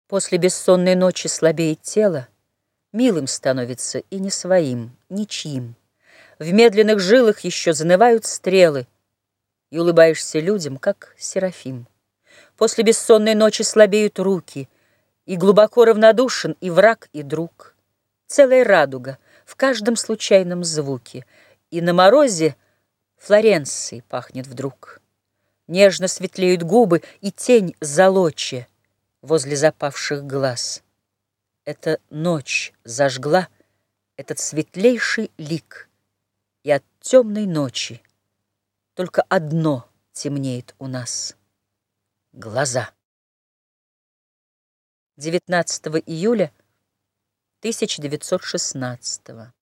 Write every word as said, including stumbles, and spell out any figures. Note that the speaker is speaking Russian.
После бессонной ночи слабеет тело, милым становится и не своим, ничьим. В медленных жилах еще занывают стрелы, и улыбаешься людям, как Серафим. После бессонной ночи слабеют руки, и глубоко равнодушен и враг, и друг. Целая радуга в каждом случайном звуке, и на морозе Флоренцией пахнет вдруг. Нежно светлеют губы, и тень золоче возле запавших глаз. Эта ночь зажгла этот светлейший лик, и от темной ночи только одно темнеет у нас — глаза. девятнадцатого июля тысяча девятьсот шестнадцатого